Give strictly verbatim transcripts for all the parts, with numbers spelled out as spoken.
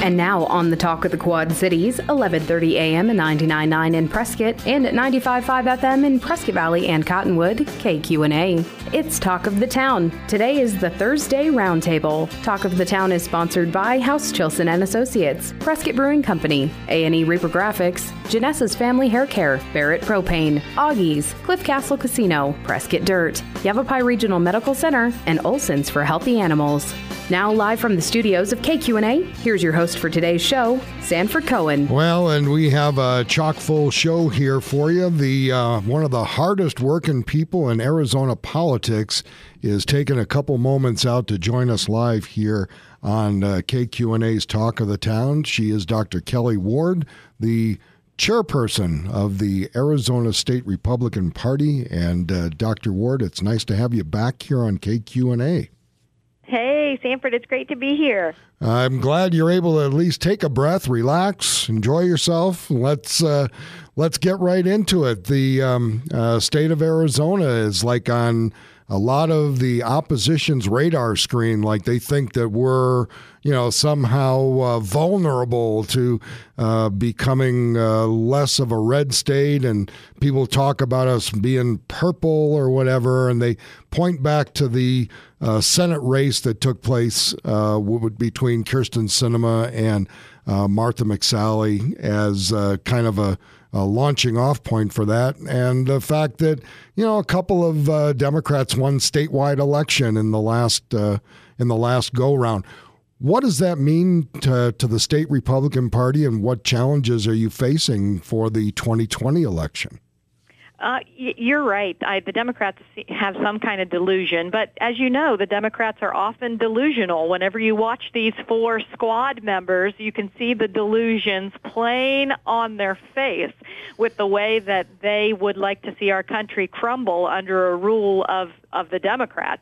And now on the Talk of the Quad Cities, eleven thirty a.m. and ninety-nine point nine in Prescott and ninety-five point five F M in Prescott Valley and Cottonwood, K Q and A. It's Talk of the Town. Today is the Thursday Roundtable. Talk of the Town is sponsored by House Chilson and Associates, Prescott Brewing Company, A and E Reprographics, Janessa's Family Hair Care, Barrett Propane, Augie's, Cliff Castle Casino, Prescott Dirt, Yavapai Regional Medical Center, and Olson's for Healthy Animals. Now live from the studios of K Q and A, here's your host for today's show, Sanford Cohen. Well, and we have a chock-full show here for you. The uh, one of the hardest working people in Arizona politics is taking a couple moments out to join us live here on uh, K Q and A's Talk of the Town. She is Doctor Kelli Ward, the chairperson of the Arizona State Republican Party. And uh, Doctor Ward, it's nice to have you back here on K Q and A. Hey, Sanford, it's great to be here. I'm glad you're able to at least take a breath, relax, enjoy yourself. Let's uh, let's get right into it. The um, uh, state of Arizona is like on a lot of the opposition's radar screen, like they think that we're, you know, somehow uh, vulnerable to uh, becoming uh, less of a red state, and people talk about us being purple or whatever, and they point back to the uh, Senate race that took place uh, between Kyrsten Sinema and uh, Martha McSally as uh, kind of a A launching off point for that, and the fact that, you know, a couple of uh, Democrats won statewide election in the last uh, in the last go round. What does that mean to to the state Republican Party, and what challenges are you facing for the twenty twenty election? Uh, you're right. I, the Democrats have some kind of delusion, but as you know, the Democrats are often delusional. Whenever you watch these four squad members, you can see the delusions plain on their face with the way that they would like to see our country crumble under a rule of, of the Democrats.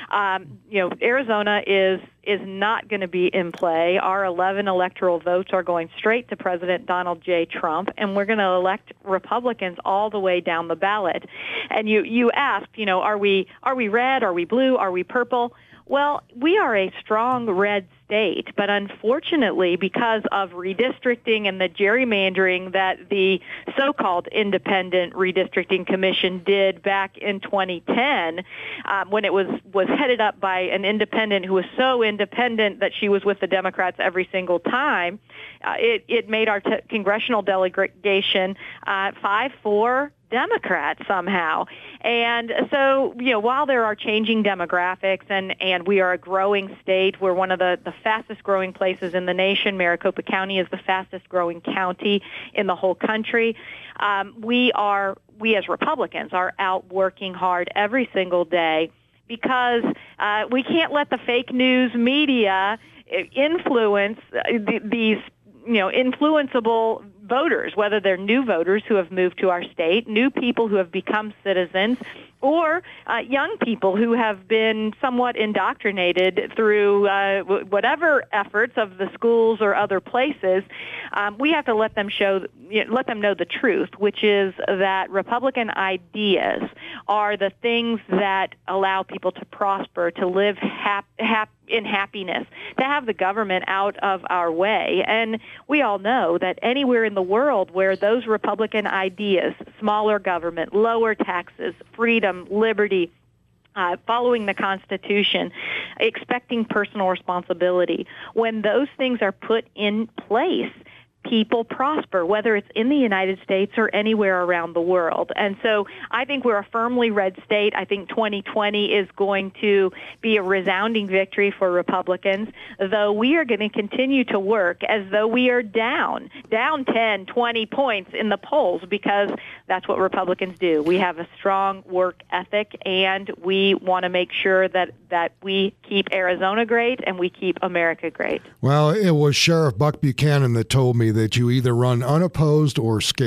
Um, you know, Arizona is is not going to be in play. Our eleven electoral votes are going straight to President Donald J. Trump, and we're going to elect Republicans all the way down the ballot. And you you asked, you know, are we are we red? Are we blue? Are we purple? Well, we are a strong red state, but unfortunately, because of redistricting and the gerrymandering that the so-called Independent Redistricting Commission did back in twenty ten, um, when it was, was headed up by an independent who was so independent that she was with the Democrats every single time, uh, it, it made our t- congressional delegation uh, five four Democrats somehow. And so, you know, while there are changing demographics and, and we are a growing state, we're one of the, the fastest growing places in the nation. Maricopa County is the fastest growing county in the whole country. Um, we are, we as Republicans are out working hard every single day because uh, we can't let the fake news media influence th- these, you know, influenceable voters, whether they're new voters who have moved to our state, new people who have become citizens, or uh, young people who have been somewhat indoctrinated through uh, w- whatever efforts of the schools or other places. Um, we have to let them show, you know, let them know the truth, which is that Republican ideas are the things that allow people to prosper, to live hap- hap- in happiness, to have the government out of our way. And we all know that anywhere in the world where those Republican ideas, smaller government, lower taxes, freedom, liberty, uh, following the Constitution, expecting personal responsibility, when those things are put in place, people prosper, whether it's in the United States or anywhere around the world. And so I think we're a firmly red state. I think twenty twenty is going to be a resounding victory for Republicans, though we are going to continue to work as though we are down, down ten, twenty points in the polls, because that's what Republicans do. We have a strong work ethic, and we want to make sure that, that we keep Arizona great and we keep America great. Well, it was Sheriff Buck Buchanan that told me that you either run unopposed or scared.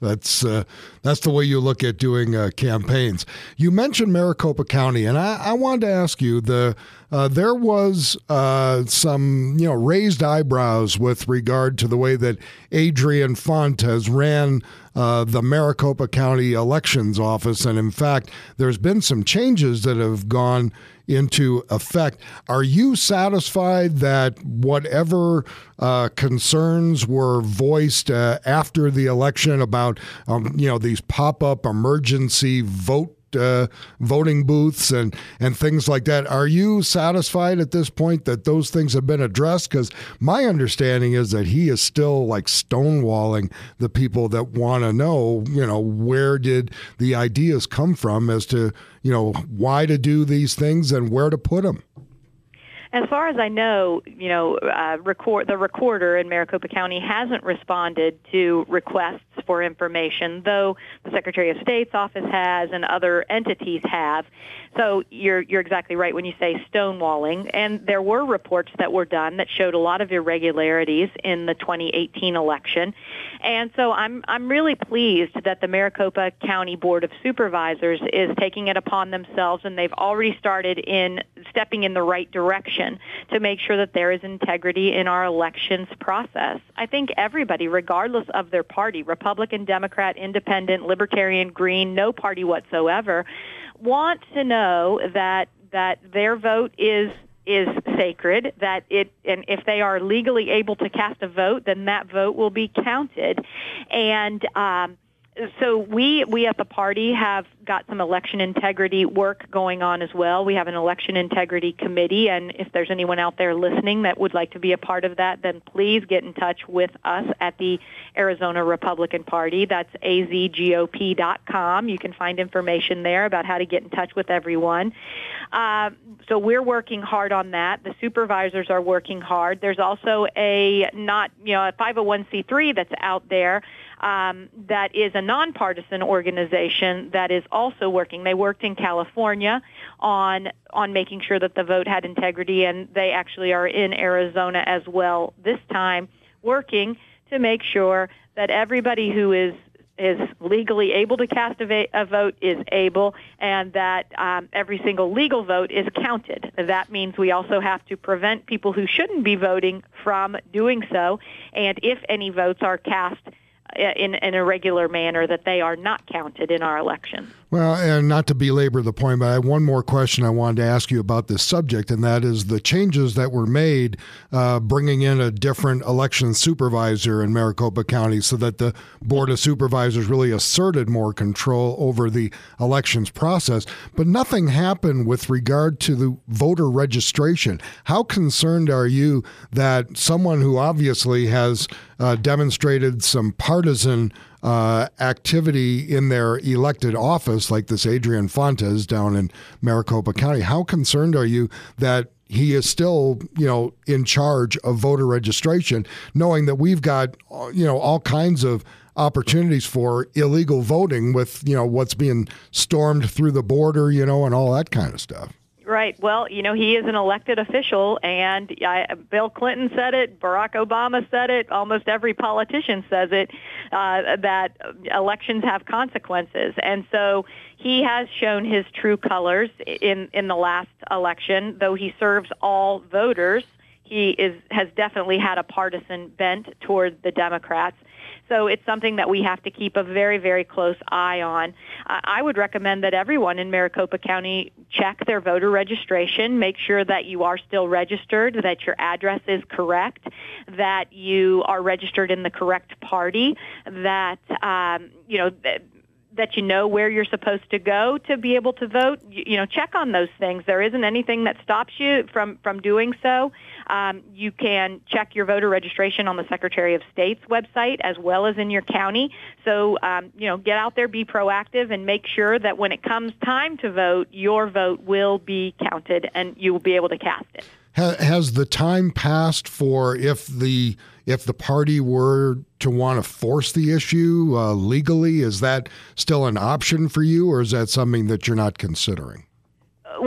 That's uh, that's the way you look at doing uh, campaigns. You mentioned Maricopa County, and I, I wanted to ask you, the uh, there was uh, some you know raised eyebrows with regard to the way that Adrian Fontes ran uh, the Maricopa County Elections Office, and in fact, there's been some changes that have gone into effect. Are you satisfied that whatever uh, concerns were voiced uh, after the election about um, you know these pop-up emergency vote uh, voting booths and and things like that, are you satisfied at this point that those things have been addressed? Because my understanding is that he is still like stonewalling the people that want to know, you know, where did the ideas come from as to, you know, why to do these things and where to put them. As far as I know, you know, uh, record, the recorder in Maricopa County hasn't responded to requests for information, though the Secretary of State's office has and other entities have. So you're you're exactly right when you say stonewalling. And there were reports that were done that showed a lot of irregularities in the twenty eighteen election. And so I'm I'm really pleased that the Maricopa County Board of Supervisors is taking it upon themselves, and they've already started in stepping in the right direction to make sure that there is integrity in our elections process. I think everybody, regardless of their party, Republican, Democrat, Independent, Libertarian, Green, no party whatsoever, want to know that that their vote is is sacred, that it, and if they are legally able to cast a vote, then that vote will be counted. And um, so we we at the party have got some election integrity work going on as well. We have an election integrity committee, and if there's anyone out there listening that would like to be a part of that, then please get in touch with us at the Arizona Republican Party. That's A Z G O P dot com. You can find information there about how to get in touch with everyone. Uh, so we're working hard on that. The supervisors are working hard. There's also a not, you know, a five oh one c three that's out there um, that is a nonpartisan organization that is also working. They worked in California on on making sure that the vote had integrity, and they actually are in Arizona as well this time, working to make sure that everybody who is is legally able to cast a, va- a vote is able, and that um, every single legal vote is counted. That means we also have to prevent people who shouldn't be voting from doing so, and if any votes are cast in an irregular manner, that they are not counted in our election. Well, and not to belabor the point, but I have one more question I wanted to ask you about this subject, and that is the changes that were made uh, bringing in a different election supervisor in Maricopa County so that the Board of Supervisors really asserted more control over the elections process. But nothing happened with regard to the voter registration. How concerned are you that someone who obviously has uh, demonstrated some partisan Uh, activity in their elected office, like this Adrian Fontes down in Maricopa County, how concerned are you that he is still, you know, in charge of voter registration, knowing that we've got, you know, all kinds of opportunities for illegal voting with, you know, what's being stormed through the border, you know, and all that kind of stuff? Right. Well, you know, he is an elected official, and I, Bill Clinton said it, Barack Obama said it, almost every politician says it, uh, that elections have consequences. And so he has shown his true colors in, in the last election. Though he serves all voters, he is has definitely had a partisan bent toward the Democrats. So it's something that we have to keep a very, very close eye on. Uh, I would recommend that everyone in Maricopa County check their voter registration, make sure that you are still registered, that your address is correct, that you are registered in the correct party, that, um, you know, th- that you know where you're supposed to go to be able to vote. You, you know, check on those things. There isn't anything that stops you from, from doing so. Um, you can check your voter registration on the Secretary of State's website as well as in your county. So, um, you know, get out there, be proactive, and make sure that when it comes time to vote, your vote will be counted and you will be able to cast it. Has the time passed for if the if the party were to want to force the issue uh, legally? Is that still an option for you, or is that something that you're not considering? Well,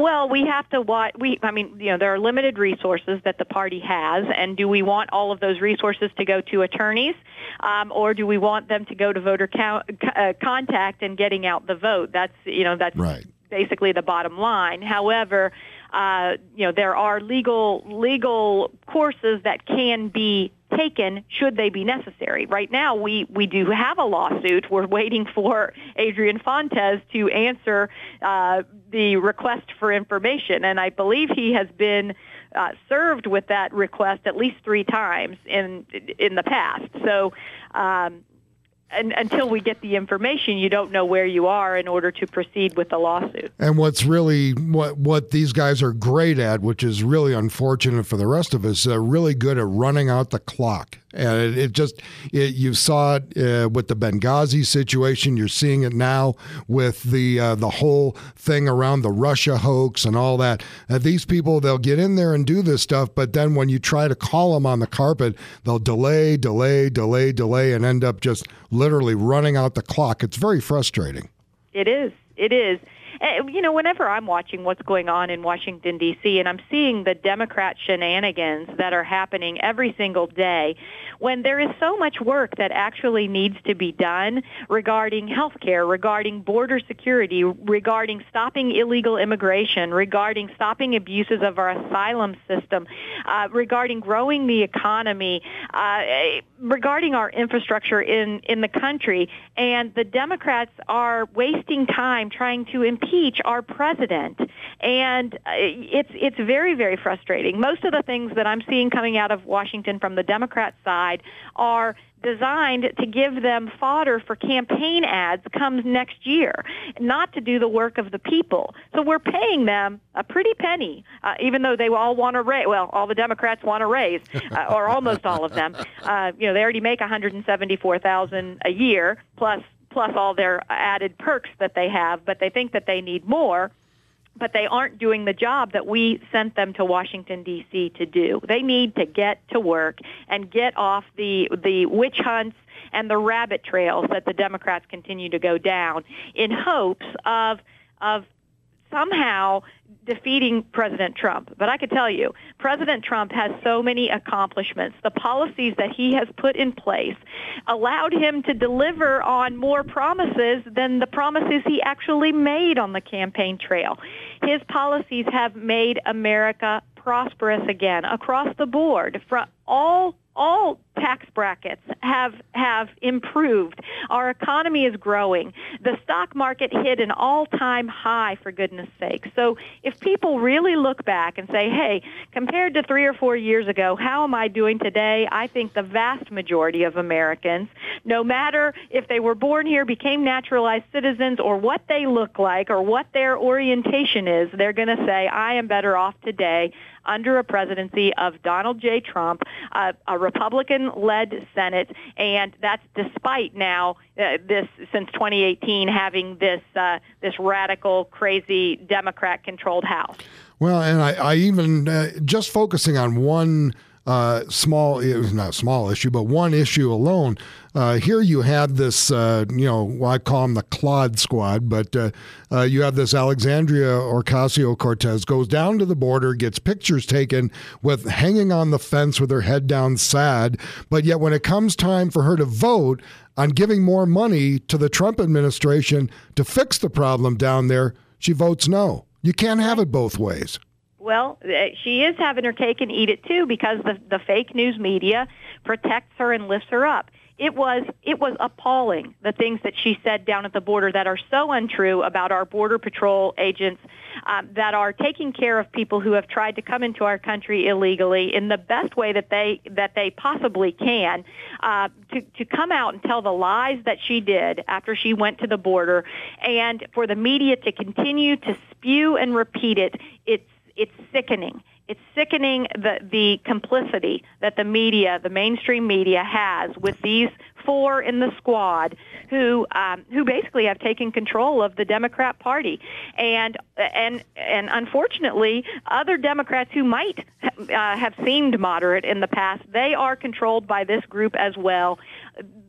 Well, we have to watch. We, I mean, you know, there are limited resources that the party has, and do we want all of those resources to go to attorneys, um, or do we want them to go to voter count, uh, contact and getting out the vote? That's, you know, that's right. basically the bottom line. However, uh, you know, there are legal legal courses that can be taken should they be necessary. Right now, we, we do have a lawsuit. We're waiting for Adrian Fontes to answer uh, the request for information, and I believe he has been uh, served with that request at least three times in in the past. So. Um, And, until we get the information, you don't know where you are in order to proceed with the lawsuit. And what's really what what these guys are great at, which is really unfortunate for the rest of us, they're really good at running out the clock. And it, it just, it, you saw it uh, with the Benghazi situation. You're seeing it now with the uh, the whole thing around the Russia hoax and all that. Uh, these people, they'll get in there and do this stuff, but then when you try to call them on the carpet, they'll delay, delay, delay, delay, and end up just literally running out the clock. It's very frustrating. It is. It is. Uh, you know, whenever I'm watching what's going on in Washington, D C, and I'm seeing the Democrat shenanigans that are happening every single day, when there is so much work that actually needs to be done regarding health care, regarding border security, regarding stopping illegal immigration, regarding stopping abuses of our asylum system, uh, regarding growing the economy, uh, regarding our infrastructure in, in the country, and the Democrats are wasting time trying to impeach our president. And it's it's very, very frustrating. Most of the things that I'm seeing coming out of Washington from the Democrat side are designed to give them fodder for campaign ads come next year, not to do the work of the people. So we're paying them a pretty penny, uh, even though they all want to raise, well, all the Democrats want to raise, uh, or almost all of them. Uh, you know, they already make one hundred seventy-four thousand dollars a year, plus plus all their added perks that they have, but they think that they need more. But they aren't doing the job that we sent them to Washington, D C to do. They need to get to work and get off the the witch hunts and the rabbit trails that the Democrats continue to go down in hopes of of somehow defeating President Trump. But I can tell you, President Trump has so many accomplishments. The policies that he has put in place allowed him to deliver on more promises than the promises he actually made on the campaign trail. His policies have made America prosperous again across the board. For all all tax brackets have have improved. Our economy is growing. The stock market hit an all-time high, for goodness sake. So if people really look back and say, hey, compared to three or four years ago, how am I doing today? I think the vast majority of Americans, no matter if they were born here, became naturalized citizens, or what they look like, or what their orientation is, they're going to say, I am better off today under a presidency of Donald J. Trump, uh, a Republican-led Senate, and that's despite now uh, this since twenty eighteen having this uh, this radical, crazy Democrat-controlled House. Well, and I, I even uh, just focusing on one uh, small, it was not a small issue, but one issue alone. Uh, here you had this, uh, you know, well, I call them the Clod Squad, but uh, uh, you have this Alexandria Ocasio-Cortez goes down to the border, gets pictures taken with hanging on the fence with her head down sad, but yet when it comes time for her to vote on giving more money to the Trump administration to fix the problem down there, she votes no. You can't have it both ways. Well, she is having her cake and eat it, too, because the, the fake news media protects her and lifts her up. It was it was appalling, the things that she said down at the border that are so untrue about our Border Patrol agents um, that are taking care of people who have tried to come into our country illegally in the best way that they that they possibly can. Uh, to, to come out and tell the lies that she did after she went to the border, and for the media to continue to spew and repeat it, it's it's sickening. It's sickening the, the complicity that the media, the mainstream media, has with these four in the squad who um, who basically have taken control of the Democrat Party. And and and unfortunately, other Democrats who might uh, have seemed moderate in the past, they are controlled by this group as well.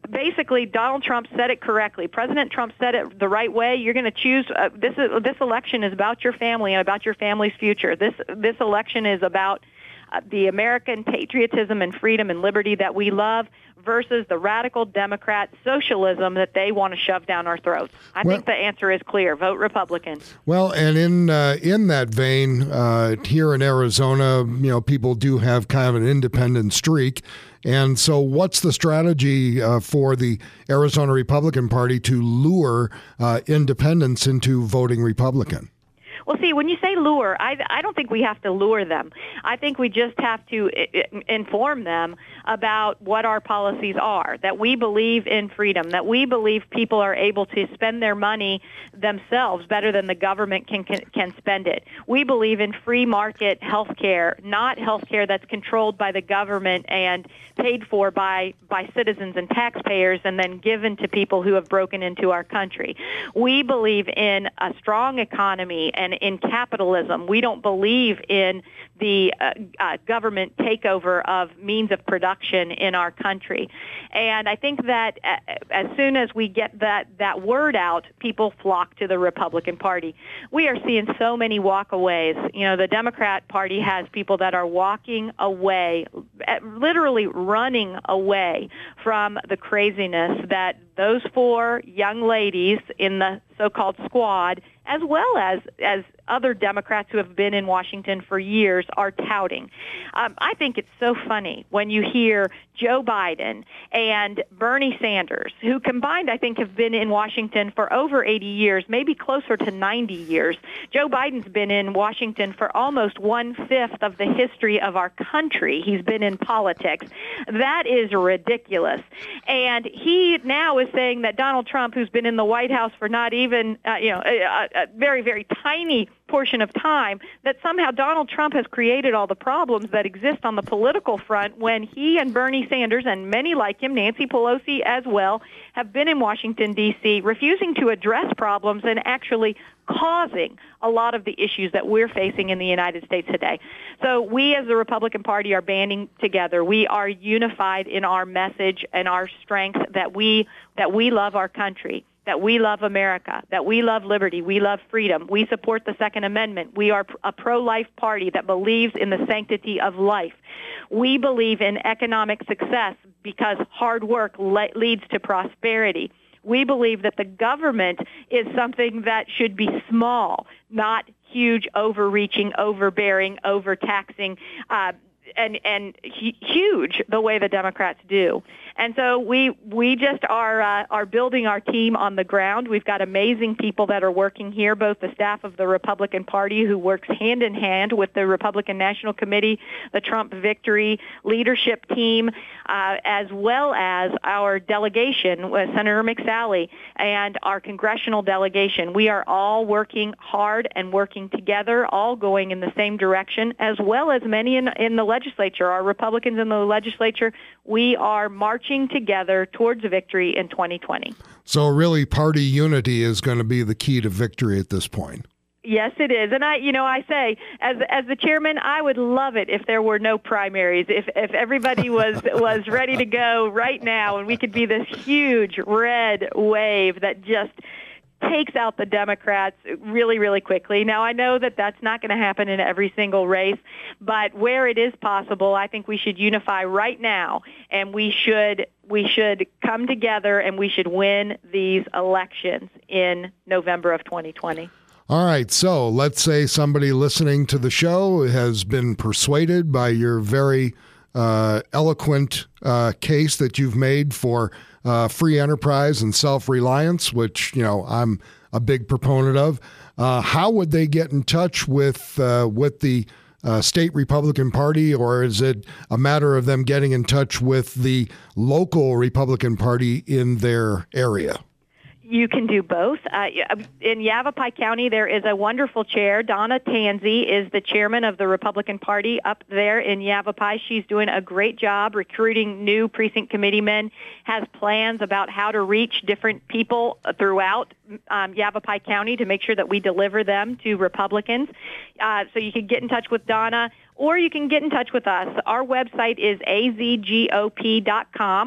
basically, Donald Trump said it correctly. President Trump said it the right way. You're going to choose. Uh, this is, this election is about your family and about your family's future. This this election is about uh, the American patriotism and freedom and liberty that we love versus the radical Democrat socialism that they want to shove down our throats. I well, think the answer is clear. Vote Republican. Well, and in uh, in that vein, uh, here in Arizona, you know, people do have kind of an independent streak. And so what's the strategy uh, for the Arizona Republican Party to lure uh, independents into voting Republican? Well, see, when you say lure, I, I don't think we have to lure them. I think we just have to I- inform them about what our policies are, that we believe in freedom, that we believe people are able to spend their money themselves better than the government can can, can spend it. We believe in free market health care, not health care that's controlled by the government and paid for by, by citizens and taxpayers and then given to people who have broken into our country. We believe in a strong economy and in capitalism. We don't believe in the uh, uh, government takeover of means of production in our country. And I think that uh, as soon as we get that, that word out, people flock to the Republican Party. We are seeing so many walkaways. You know, the Democrat Party has people that are walking away, literally running away from the craziness that those four young ladies in the so-called squad, as well as as other Democrats who have been in Washington for years, are touting. Um, I think it's so funny when you hear Joe Biden and Bernie Sanders, who combined, I think, have been in Washington for over eighty years, maybe closer to ninety years. Joe Biden's been in Washington for almost one-fifth of the history of our country. He's been in politics. That is ridiculous. And he now is saying that Donald Trump, who's been in the White House for not even, uh, you know, a, a very, very tiny portion of time, that somehow Donald Trump has created all the problems that exist on the political front when he and Bernie Sanders and many like him, Nancy Pelosi as well, have been in Washington, D C, refusing to address problems and actually causing a lot of the issues that we're facing in the United States today. So we as the Republican Party are banding together. We are unified in our message and our strength that we that we love our country, that we love America, that we love liberty, we love freedom. We support the Second Amendment. We are a pro-life party that believes in the sanctity of life. We believe in economic success because hard work le- leads to prosperity. We believe that the government is something that should be small, not huge, overreaching, overbearing, overtaxing, uh, and and huge the way the Democrats do. And so we we just are uh, are building our team on the ground. We've got amazing people that are working here, both the staff of the Republican Party, who works hand in hand with the Republican National Committee, the Trump Victory leadership team, uh, as well as our delegation with Senator McSally and our congressional delegation. We are all working hard and working together, all going in the same direction, as well as many in, in the legislature. Our Republicans in the legislature, we are marching together towards victory in twenty twenty. So really, party unity is going to be the key to victory at this point. Yes, it is. And I, you know, I say, as as the chairman, I would love it if there were no primaries, if if everybody was was ready to go right now, and we could be this huge red wave that just takes out the Democrats really, really quickly. Now, I know that that's not going to happen in every single race, but where it is possible, I think we should unify right now, and we should we should come together, and we should win these elections in November of twenty twenty. All right, so let's say somebody listening to the show has been persuaded by your very uh, eloquent uh, case that you've made for Uh, free enterprise and self-reliance, which, you know, I'm a big proponent of. Uh, how would they get in touch with uh, with the uh, state Republican Party, or is it a matter of them getting in touch with the local Republican Party in their area? You can do both. Uh, in Yavapai County, there is a wonderful chair. Donna Tansey is the chairman of the Republican Party up there in Yavapai. She's doing a great job recruiting new precinct committeemen, has plans about how to reach different people throughout um, Yavapai County to make sure that we deliver them to Republicans. Uh, so you can get in touch with Donna, or you can get in touch with us. Our website is a z g o p dot com.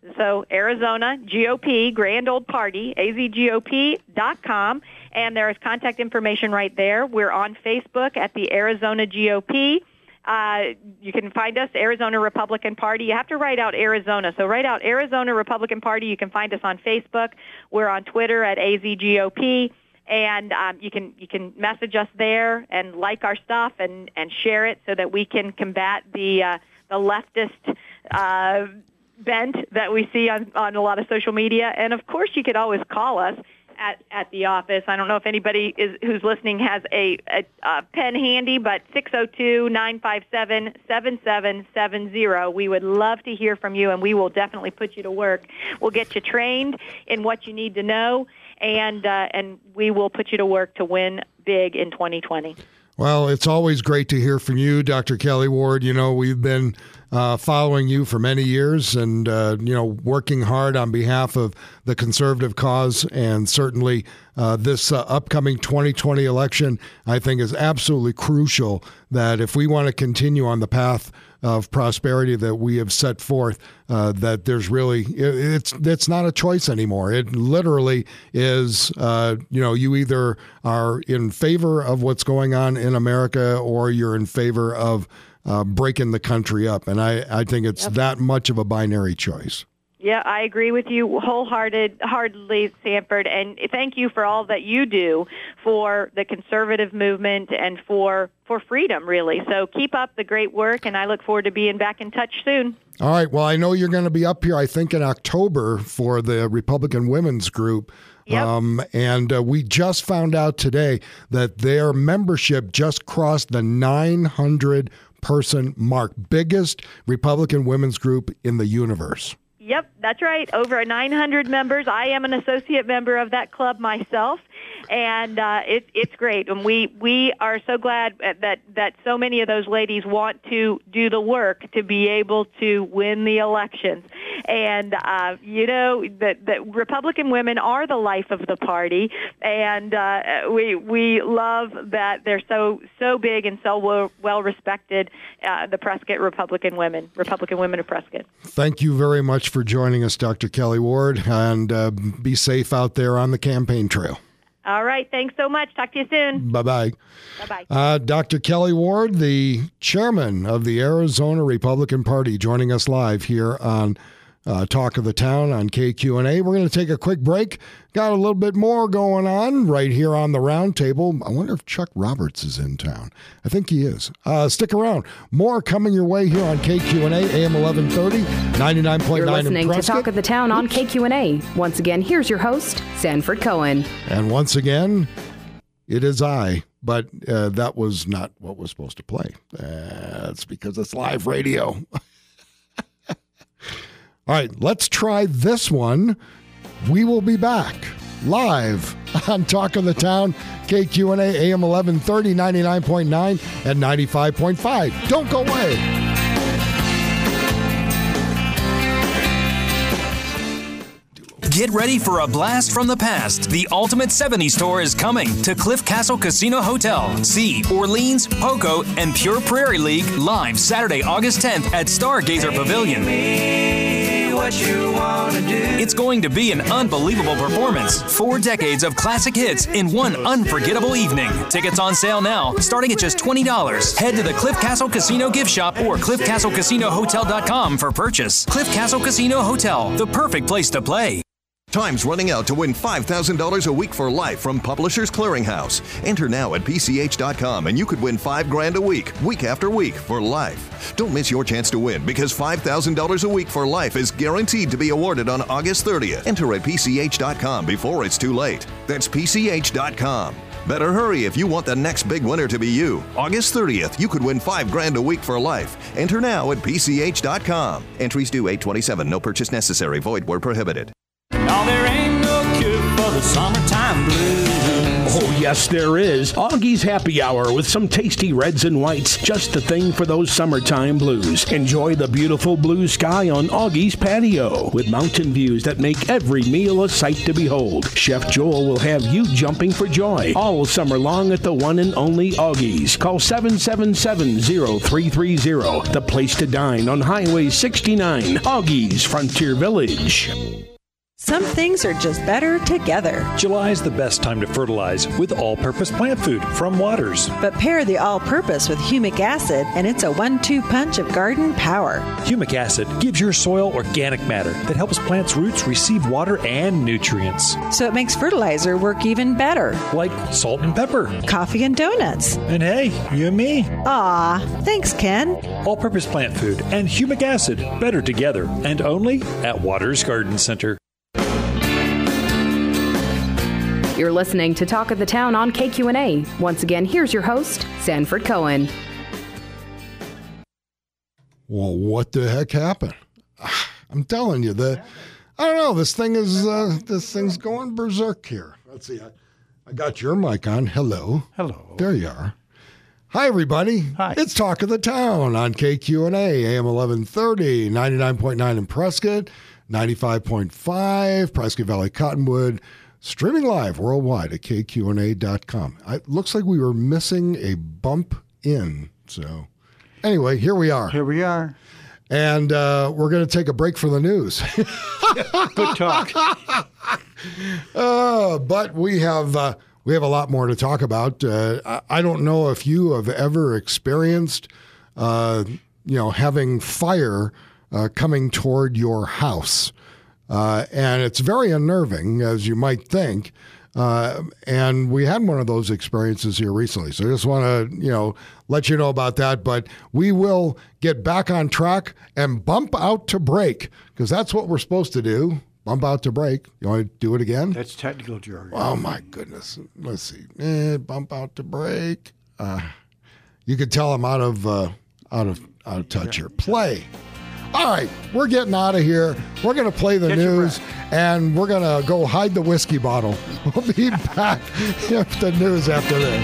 So Arizona G O P, Grand Old Party, A Z G O P dot com. And there is contact information right there. We're on Facebook at the Arizona G O P. Uh, you can find us, Arizona Republican Party. You have to write out Arizona. So write out Arizona Republican Party. You can find us on Facebook. We're on Twitter at A Z G O P. And um, you can you can message us there and like our stuff and, and share it so that we can combat the uh, the leftist uh, bent that we see on, on a lot of social media. And, of course, you could always call us at, at the office. I don't know if anybody is who's listening has a, a, a pen handy, but six oh two, nine five seven, seven seven seven zero. We would love to hear from you, and we will definitely put you to work. We'll get you trained in what you need to know. And uh, and we will put you to work to win big in twenty twenty. Well, it's always great to hear from you, Doctor Kelli Ward. You know, we've been uh, following you for many years and, uh, you know, working hard on behalf of the conservative cause. And certainly uh, this uh, upcoming twenty twenty election, I think, is absolutely crucial that if we want to continue on the path of prosperity that we have set forth, uh, that there's really, it, it's it's not a choice anymore. It literally is, uh, you know, you either are in favor of what's going on in America or you're in favor of uh, breaking the country up. And I, I think it's yep. that much of a binary choice. Yeah, I agree with you wholehearted, heartedly, Sanford, and thank you for all that you do for the conservative movement and for, for freedom, really. So keep up the great work, and I look forward to being back in touch soon. All right. Well, I know you're going to be up here, I think, in October for the Republican Women's Group. Yep. Um, and uh, we just found out today that their membership just crossed the nine hundred person mark, biggest Republican women's group in the universe. Yep, that's right. Over nine hundred members. I am an associate member of that club myself, and uh, it, it's great. And we, we are so glad that, that so many of those ladies want to do the work to be able to win the elections. And, uh, you know, the, the Republican women are the life of the party, and uh, we we love that they're so so big and so well, well respected, uh, the Prescott Republican women, Republican women of Prescott. Thank you very much for joining us, Doctor Kelli Ward, and uh, be safe out there on the campaign trail. All right. Thanks so much. Talk to you soon. Bye-bye. Bye-bye. Uh, Doctor Kelli Ward, the chairman of the Arizona Republican Party, joining us live here on uh, Talk of the Town on K Q N A. We're going to take a quick break. Got a little bit more going on right here on the roundtable. I wonder if Chuck Roberts is in town. I think he is. Uh, stick around. More coming your way here on K Q N A, A M eleven thirty, ninety-nine point nine You're listening to Talk of the Town on K Q N A. Once again, here's your host, Sanford Cohen. And once again, it is I, but uh, that was not what was supposed to play. That's uh, because it's live radio. All right, let's try this one. We will be back live on Talk of the Town, K Q N A, A M eleven thirty, ninety-nine point nine, and ninety-five point five. Don't go away. Get ready for a blast from the past. The Ultimate seventies Tour is coming to Cliff Castle Casino Hotel. See Orleans, Poco, and Pure Prairie League live Saturday, August tenth at Stargazer Pavilion. What you wanna do. It's going to be an unbelievable performance. Four decades of classic hits in one unforgettable evening. Tickets on sale now, starting at just twenty dollars. Head to the Cliff Castle Casino gift shop or cliff castle casino hotel dot com for purchase. Cliff Castle Casino Hotel, the perfect place to play. Time's running out to win five thousand dollars a week for life from Publishers Clearinghouse. Enter now at P C H dot com and you could win five grand a week, week after week, for life. Don't miss your chance to win because five thousand dollars a week for life is guaranteed to be awarded on August thirtieth. Enter at P C H dot com before it's too late. That's P C H dot com. Better hurry if you want the next big winner to be you. August thirtieth, you could win five grand a week for life. Enter now at P C H dot com. Entries due eight twenty-seven. No purchase necessary. Void where prohibited. No, there ain't no cure for the summertime blues. Oh, Yes, there is. Augie's Happy Hour with some tasty reds and whites. Just the thing for those summertime blues. Enjoy the beautiful blue sky on Augie's patio with mountain views that make every meal a sight to behold. Chef Joel will have you jumping for joy all summer long at the one and only Augie's. Call seven seven seven, zero three three zero. The place to dine on Highway sixty-nine. Augie's Frontier Village. Some things are just better together. July is the best time to fertilize with all-purpose plant food from Waters. But pair the all-purpose with humic acid, and it's a one two punch of garden power. Humic acid gives your soil organic matter that helps plants' roots receive water and nutrients. So it makes fertilizer work even better. Like salt and pepper. Coffee and donuts. And hey, you and me. Aw, thanks, Ken. All-purpose plant food and humic acid, better together, and only at Waters Garden Center. You're listening to Talk of the Town on K Q N A. Once again, here's your host, Sanford Cohen. Well, what the heck happened? I'm telling you, the I don't know. This thing is uh, this thing's going berserk here. Let's see. I, I got your mic on. Hello. Hello. There you are. Hi, everybody. Hi. It's Talk of the Town on K Q N A, A M eleven thirty, ninety-nine point nine in Prescott, ninety-five point five, Prescott Valley Cottonwood. Streaming live worldwide at K Q N A dot com. It looks like we were missing a bump in. So anyway, here we are. Here we are. And uh, we're going to take a break for the news. Good talk. uh, but we have uh, we have a lot more to talk about. Uh, I, I don't know if you have ever experienced, uh, you know, having fire uh, coming toward your house. Uh, and it's very unnerving, as you might think. Uh, and we had one of those experiences here recently. So I just want to, you know, let you know about that. But we will get back on track and bump out to break, because that's what we're supposed to do. Bump out to break. You want to do it again? That's technical jargon. Oh, my goodness. Let's see. Eh, bump out to break. Uh, you could tell I'm out of, uh, out of, out of touch here. Play. All right, we're getting out of here. We're going to play the Get news, and we're going to go hide the whiskey bottle. We'll be back with the news after this.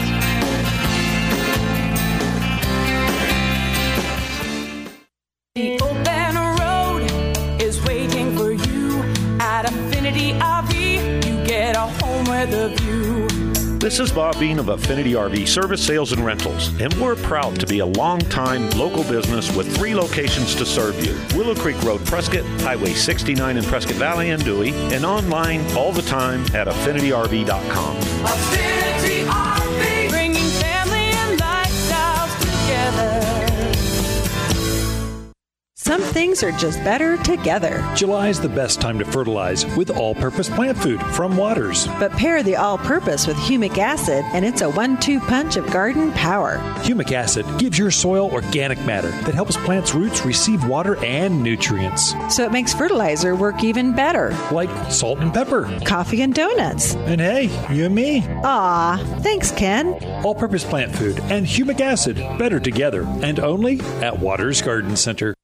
The open road is waiting for you at Affinity R V. You get a home with a view. This is Bob Bean of Affinity R V Service, Sales, and Rentals, and we're proud to be a long-time local business with three locations to serve you. Willow Creek Road, Prescott, Highway sixty-nine in Prescott Valley and Dewey, and online all the time at affinity R V dot com. Affinity R V, bringing family and lifestyles together. Some things are just better together. July is the best time to fertilize with all-purpose plant food from Waters. But pair the all-purpose with humic acid, and it's a one two punch of garden power. Humic acid gives your soil organic matter that helps plants' roots receive water and nutrients. So it makes fertilizer work even better. Like salt and pepper. Coffee and donuts. And hey, you and me. Aw, thanks, Ken. All-purpose plant food and humic acid, better together, and only at Waters Garden Center.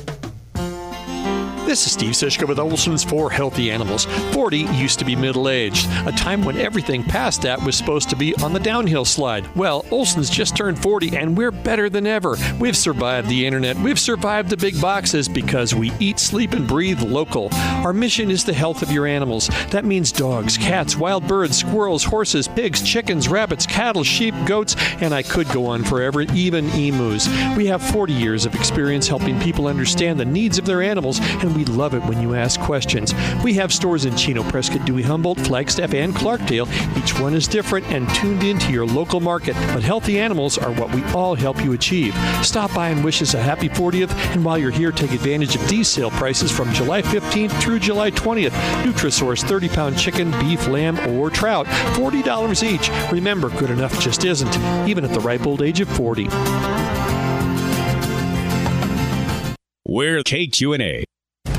This is Steve Sischka with Olson's For Healthy Animals. forty used to be middle-aged, a time when everything past that was supposed to be on the downhill slide. Well, Olson's just turned forty, and we're better than ever. We've survived the internet. We've survived the big boxes because we eat, sleep, and breathe local. Our mission is the health of your animals. That means dogs, cats, wild birds, squirrels, horses, pigs, chickens, rabbits, cattle, sheep, goats, and I could go on forever, even emus. We have forty years of experience helping people understand the needs of their animals, and we love it when you ask questions. We have stores in Chino, Prescott, Dewey, Humboldt, Flagstaff, and Clarkdale. Each one is different and tuned into your local market, but healthy animals are what we all help you achieve. Stop by and wish us a happy fortieth, and while you're here, take advantage of these sale prices from July fifteenth through July twentieth. Nutrisource thirty-pound chicken, beef, lamb, or trout, forty dollars each. Remember, good enough just isn't, even at the ripe old age of forty. We're K Q N A.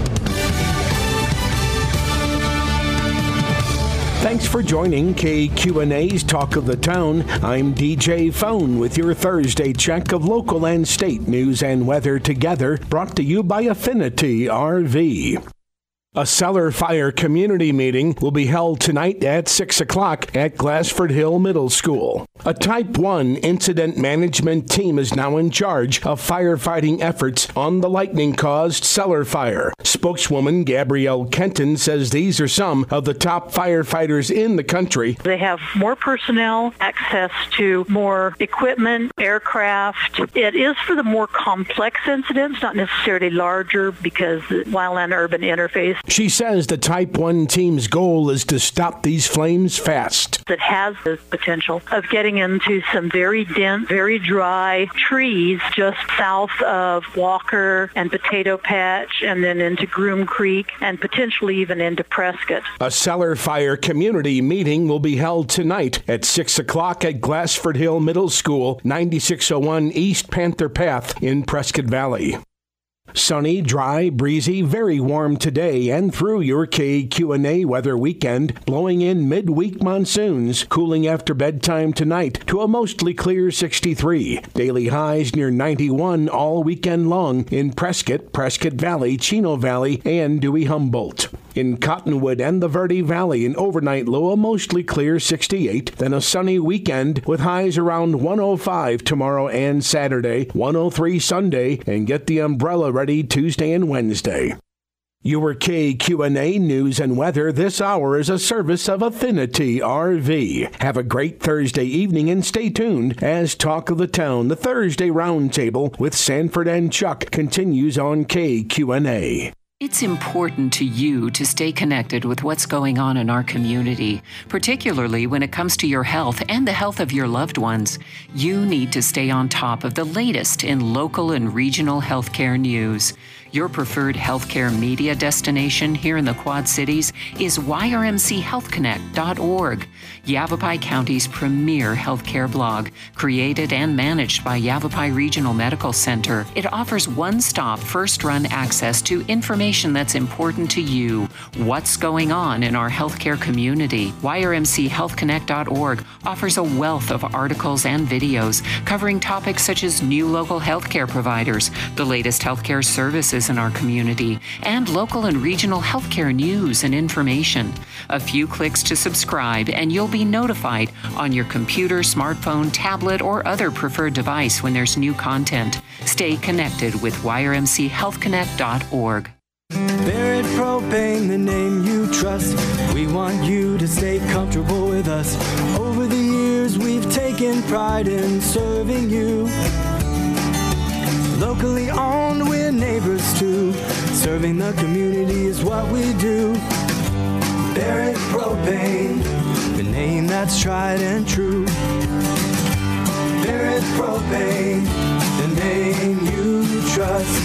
Thanks for joining K Q N A's Talk of the Town. I'm D J Phone with your Thursday check of local and state news and weather together, brought to you by Affinity R V. A Cellar Fire community meeting will be held tonight at six o'clock at Glassford Hill Middle School. A Type one incident management team is now in charge of firefighting efforts on the lightning-caused cellar fire. Spokeswoman Gabrielle Kenton says these are some of the top firefighters in the country. They have more personnel, access to more equipment, aircraft. It is for the more complex incidents, not necessarily larger, because the wildland-urban interface. She says the Type one team's goal is to stop these flames fast. It has the potential of getting into some very dense, very dry trees just south of Walker and Potato Patch, and then into Groom Creek, and potentially even into Prescott. A Cellar Fire community meeting will be held tonight at six o'clock at Glassford Hill Middle School, ninety-six oh one East Panther Path in Prescott Valley. Sunny, dry, breezy, very warm today and through your K Q N A weather weekend, blowing in midweek monsoons, cooling after bedtime tonight to a mostly clear sixty-three. Daily highs near ninety-one all weekend long in Prescott, Prescott Valley, Chino Valley, and Dewey Humboldt. In Cottonwood and the Verde Valley, an overnight low, a mostly clear sixty-eight. Then a sunny weekend with highs around one oh five tomorrow and Saturday, one oh three Sunday, and get the umbrella ready Tuesday and Wednesday. Your K Q N A news and weather this hour is a service of Affinity R V. Have a great Thursday evening and stay tuned as Talk of the Town, the Thursday Roundtable with Sanford and Chuck, continues on K Q N A. It's important to you to stay connected with what's going on in our community, particularly when it comes to your health and the health of your loved ones. You need to stay on top of the latest in local and regional healthcare news. Your preferred healthcare media destination here in the Quad Cities is Y R M C health connect dot org, Yavapai County's premier healthcare blog, created and managed by Yavapai Regional Medical Center. It offers one-stop, first-run access to information that's important to you. What's going on in our healthcare community? Y R M C health connect dot org offers a wealth of articles and videos covering topics such as new local healthcare providers, the latest healthcare services in our community, and local and regional healthcare news and information. A few clicks to subscribe and you'll be notified on your computer, smartphone, tablet, or other preferred device when there's new content. Stay connected with Y R M C health connect dot org. Barrett Propane, the name you trust. We want you to stay comfortable with us. Over the years, we've taken pride in serving you. Locally owned, we're neighbors too. Serving the community is what we do. Barrett Propane, the name that's tried and true. Barrett Propane, the name you trust.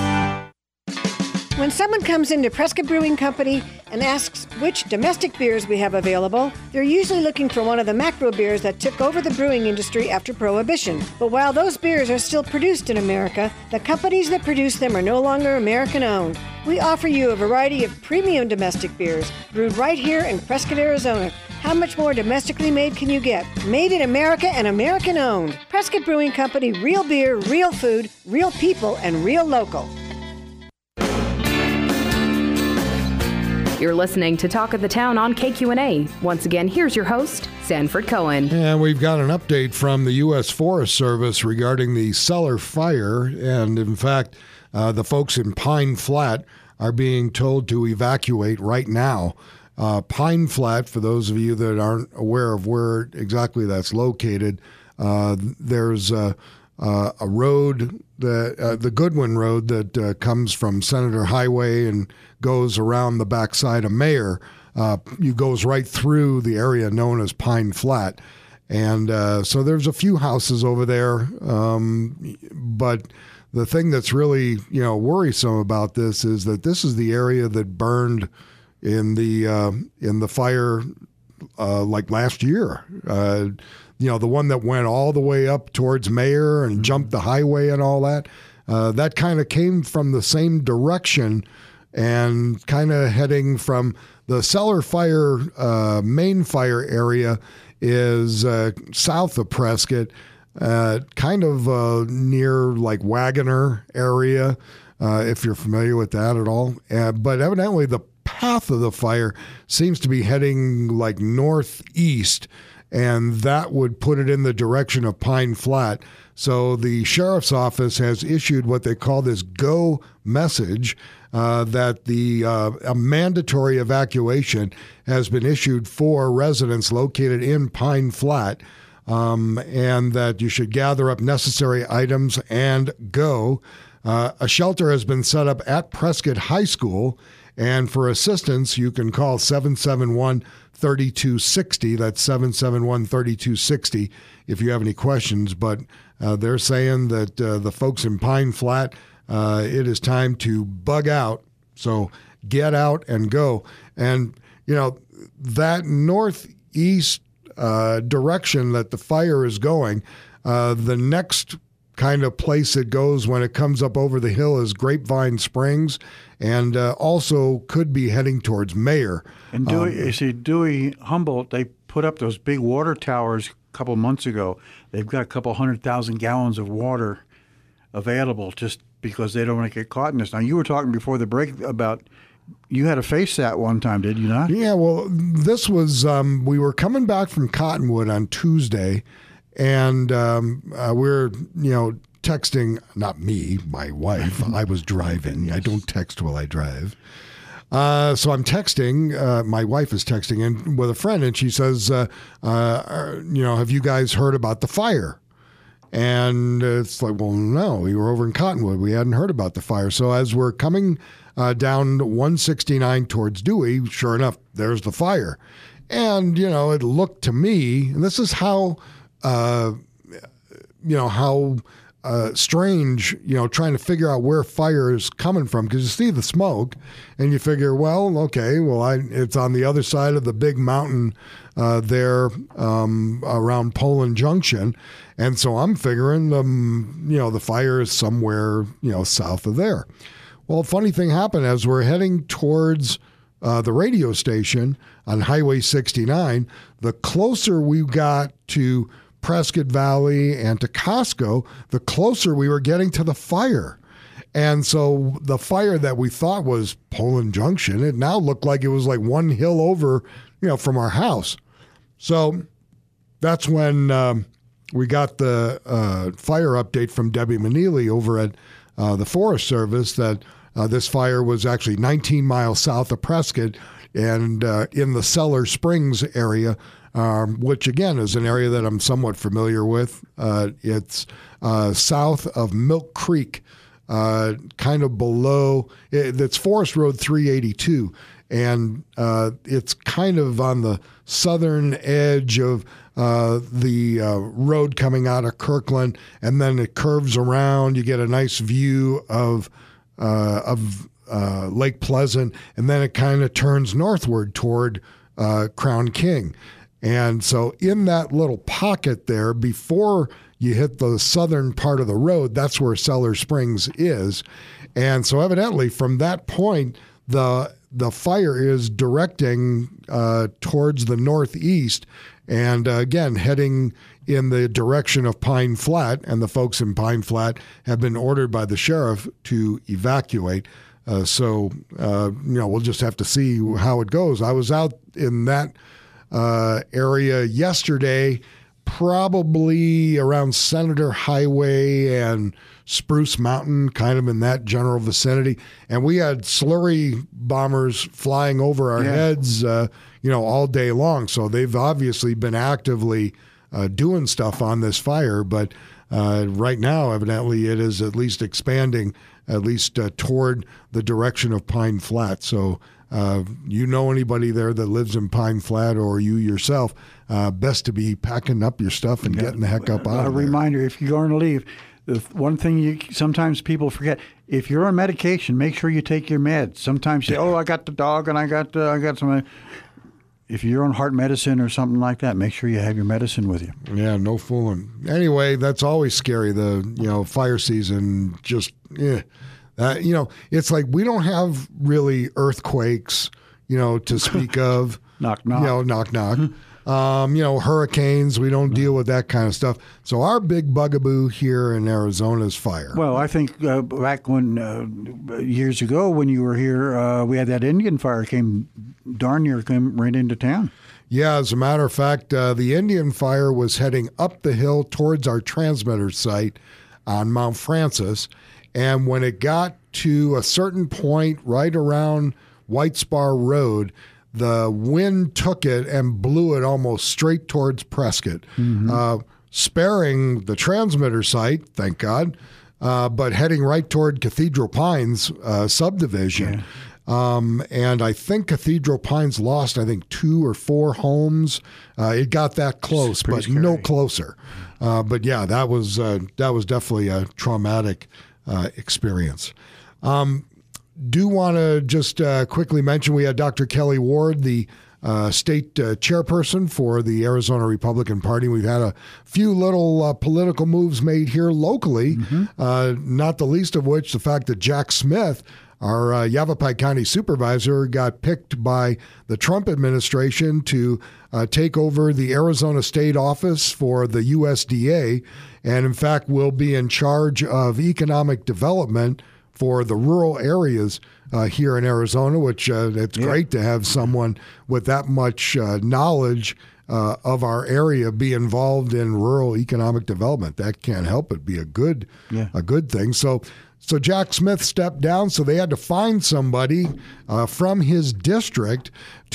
When someone comes into Prescott Brewing Company and asks which domestic beers we have available, they're usually looking for one of the macro beers that took over the brewing industry after Prohibition. But while those beers are still produced in America, the companies that produce them are no longer American-owned. We offer you a variety of premium domestic beers brewed right here in Prescott, Arizona. How much more domestically made can you get? Made in America and American-owned. Prescott Brewing Company, real beer, real food, real people, and real local. You're listening to Talk of the Town on K Q N A. Once again, here's your host, Sanford Cohen. And we've got an update from the U S Forest Service regarding the cellar fire. And in fact, uh, the folks in Pine Flat are being told to evacuate right now. Uh, Pine Flat, for those of you that aren't aware of where exactly that's located, uh, there's a, uh, a road, that, uh, the Goodwin Road that uh, comes from Senator Highway and goes around the backside of Mayor. Uh, it goes right through the area known as Pine Flat. And uh, so there's a few houses over there. Um, but the thing that's really, you know, worrisome about this is that this is the area that burned in the uh, in the fire uh, like last year. Uh, you know, the one that went all the way up towards Mayor and mm-hmm. jumped the highway and all that. Uh, that kind of came from the same direction and kind of heading from the cellar fire, uh, main fire area is uh, south of Prescott, uh, kind of uh, near like Wagoner area, uh, if you're familiar with that at all. Uh, but evidently the path of the fire seems to be heading like northeast, and that would put it in the direction of Pine Flat. So the sheriff's office has issued what they call this go message, uh, that the uh, a mandatory evacuation has been issued for residents located in Pine Flat, um, and that you should gather up necessary items and go. Uh, a shelter has been set up at Prescott High School, and for assistance, you can call seven seven one, three two six zero. That's seven seven one, three two six zero if you have any questions. But uh, they're saying that uh, the folks in Pine Flat, uh, it is time to bug out. So get out and go. And, you know, that northeast uh, direction that the fire is going, uh, the next kind of place it goes when it comes up over the hill is Grapevine Springs, and uh, also could be heading towards Mayer. And Dewey, Um, you see, Dewey Humboldt, they put up those big water towers a couple months ago. They've got a couple hundred thousand gallons of water available just because they don't want to get caught in this. Now, you were talking before the break about you had to face that one time, did you not? Yeah, well, this was, um, we were coming back from Cottonwood on Tuesday, and um, uh, we're, you know, texting, not me, my wife. I was driving. I don't text while I drive. Uh, so I'm texting, uh, my wife is texting and with a friend, and she says, uh, uh, you know, have you guys heard about the fire? And it's like, well, no, we were over in Cottonwood. We hadn't heard about the fire. So as we're coming uh, down one sixty-nine towards Dewey, sure enough, there's the fire. And, you know, it looked to me, and this is how, uh, you know, how uh, strange, you know, trying to figure out where fire is coming from, because you see the smoke and you figure, well, okay, well, I, it's on the other side of the big mountain uh, there um, around Poland Junction. And so I'm figuring, um, you know, the fire is somewhere, you know, south of there. Well, a funny thing happened as we're heading towards uh, the radio station on Highway sixty-nine. The closer we got to Prescott Valley and to Costco, the closer we were getting to the fire. And so the fire that we thought was Poland Junction, it now looked like it was like one hill over, you know, from our house. So that's when um, we got the uh, fire update from Debbie Maneely over at uh, the Forest Service that uh, this fire was actually nineteen miles south of Prescott and uh, in the Cellar Springs area, um, which again is an area that I'm somewhat familiar with. Uh, it's uh, south of Milk Creek, uh, kind of below, it, it's Forest Road three eighty-two. And uh, it's kind of on the southern edge of uh, the uh, road coming out of Kirkland, and then it curves around. You get a nice view of uh, of uh, Lake Pleasant, and then it kind of turns northward toward uh, Crown King. And so in that little pocket there, before you hit the southern part of the road, that's where Cellar Springs is. And so evidently from that point, the the fire is directing uh, towards the northeast and, uh, again, heading in the direction of Pine Flat. And the folks in Pine Flat have been ordered by the sheriff to evacuate. Uh, so, uh, you know, we'll just have to see how it goes. I was out in that uh, area yesterday, probably around Senator Highway and Spruce Mountain, kind of in that general vicinity. And we had slurry bombers flying over our yeah. heads, uh, you know, all day long. So they've obviously been actively uh, doing stuff on this fire. But uh, right now, evidently, it is at least expanding, at least uh, toward the direction of Pine Flat. So uh, you know anybody there that lives in Pine Flat, or you yourself, uh, best to be packing up your stuff and yeah. getting the heck up out a of there. A reminder, if you're going to leave, the one thing you sometimes people forget, if you're on medication, make sure you take your meds. Sometimes you say, oh, I got the dog and I got uh, I got some. If you're on heart medicine or something like that, make sure you have your medicine with you. Yeah, no fooling. Anyway, that's always scary. The you know fire season, just yeah, uh, you know, it's like we don't have really earthquakes, you know, to speak of. knock knock. You know, knock knock. Um, you know, hurricanes, we don't deal with that kind of stuff. So our big bugaboo here in Arizona is fire. Well, I think uh, back when uh, years ago when you were here, uh, we had that Indian fire came darn near came right into town. Yeah, as a matter of fact, uh, the Indian fire was heading up the hill towards our transmitter site on Mount Francis. And when it got to a certain point right around White Spar Road, the wind took it and blew it almost straight towards Prescott, mm-hmm. uh, sparing the transmitter site, thank God, uh, but heading right toward Cathedral Pines uh, subdivision. Yeah. Um, and I think Cathedral Pines lost, I think, two or four homes. Uh, it got that close, but scary. No closer. Uh, but yeah, that was uh, that was definitely a traumatic uh, experience. Um, do want to just uh, quickly mention we had Doctor Kelly Ward, the uh, state uh, chairperson for the Arizona Republican Party. We've had a few little uh, political moves made here locally, mm-hmm. uh, not the least of which the fact that Jack Smith, our uh, Yavapai County supervisor, got picked by the Trump administration to uh, take over the Arizona state office for the U S D A, and in fact will be in charge of economic development for the rural areas uh, here in Arizona, which uh, it's yeah. great to have someone with that much uh, knowledge uh, of our area be involved in rural economic development. That can't help but be a good, yeah. a good thing. So, so Jack Smith stepped down, so they had to find somebody uh, from his district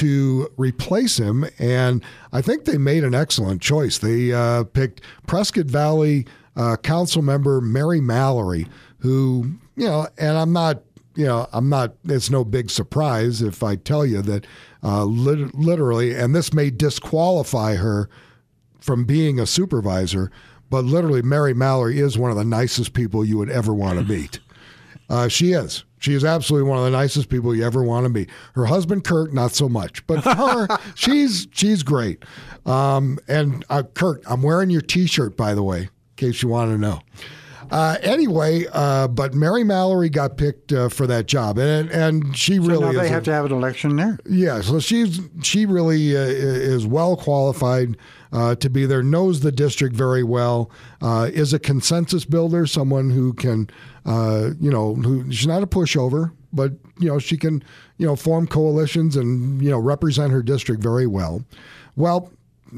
to replace him, and I think they made an excellent choice. They uh, picked Prescott Valley uh, Council member Mary Mallory, who, you know, and I'm not, you know, I'm not, it's no big surprise if I tell you that uh, lit- literally, and this may disqualify her from being a supervisor, but literally Mary Mallory is one of the nicest people you would ever want to meet. Uh, she is. She is absolutely one of the nicest people you ever want to meet. Her husband, Kurt, not so much. But for her, she's she's great. Um, and uh, Kurt, I'm wearing your T-shirt, by the way, in case you want to know. Uh, anyway, uh, but Mary Mallory got picked uh, for that job, and and she so really now they is have a, to have an election there. Yeah, so she's she really uh, is well qualified uh, to be there. Knows the district very well. Uh, is a consensus builder, someone who can, uh, you know, who she's not a pushover, but you know she can, you know, form coalitions and you know represent her district very well. Well,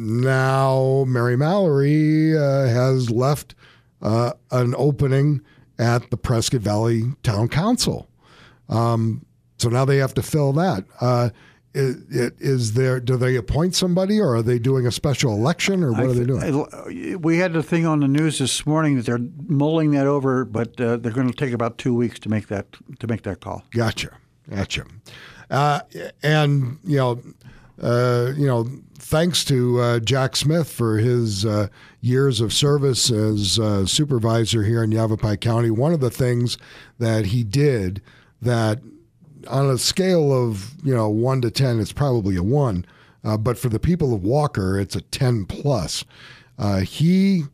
now Mary Mallory uh, has left. Uh, an opening at the Prescott Valley Town Council. Um, so now they have to fill that. Uh, it, it, is there? Do they appoint somebody, or are they doing a special election, or what I, are they doing? We had the thing on the news this morning that they're mulling that over, but uh, they're going to take about two weeks to make that to make that call. Gotcha, gotcha. Uh, and you know, uh, you know. Thanks to uh, Jack Smith for his uh, years of service as uh, supervisor here in Yavapai County. One of the things that he did that on a scale of, you know, one to ten, it's probably a one. Uh, but for the people of Walker, it's a ten plus. Uh, he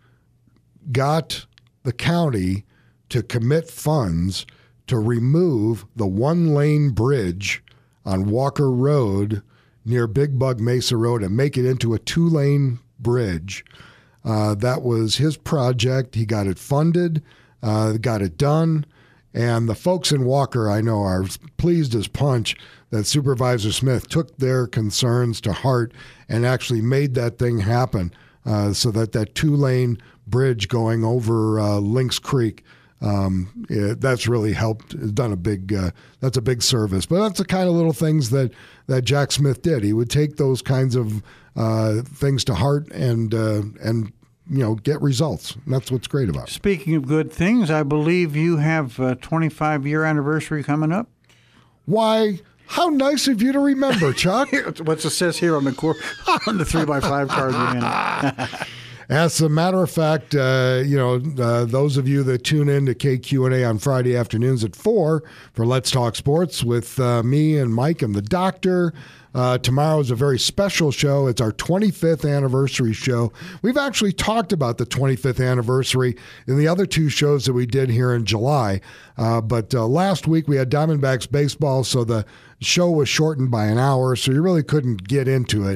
got the county to commit funds to remove the one lane bridge on Walker Road near Big Bug Mesa Road and make it into a two-lane bridge. Uh, that was his project. He got it funded, uh, got it done, and the folks in Walker, I know, are pleased as punch that Supervisor Smith took their concerns to heart and actually made that thing happen uh, so that that two-lane bridge going over uh, Lynx Creek, Um, it, that's really helped. It's done a big. Uh, that's a big service. But that's the kind of little things that, that Jack Smith did. He would take those kinds of uh, things to heart and uh, and you know get results. And that's what's great about it. Speaking of good things, I believe you have a twenty-five year anniversary coming up. Why? How nice of you to remember, Chuck. What's it says here on the cor- on the three by five card we're in. As a matter of fact, uh, you know, uh, those of you that tune in to K Q and A on Friday afternoons at four for Let's Talk Sports with uh, me and Mike and the doctor. Uh, tomorrow is a very special show. It's our twenty-fifth anniversary show. We've actually talked about the twenty-fifth anniversary in the other two shows that we did here in July. Uh, but uh, last week we had Diamondbacks baseball, so the show was shortened by an hour, so you really couldn't get into it.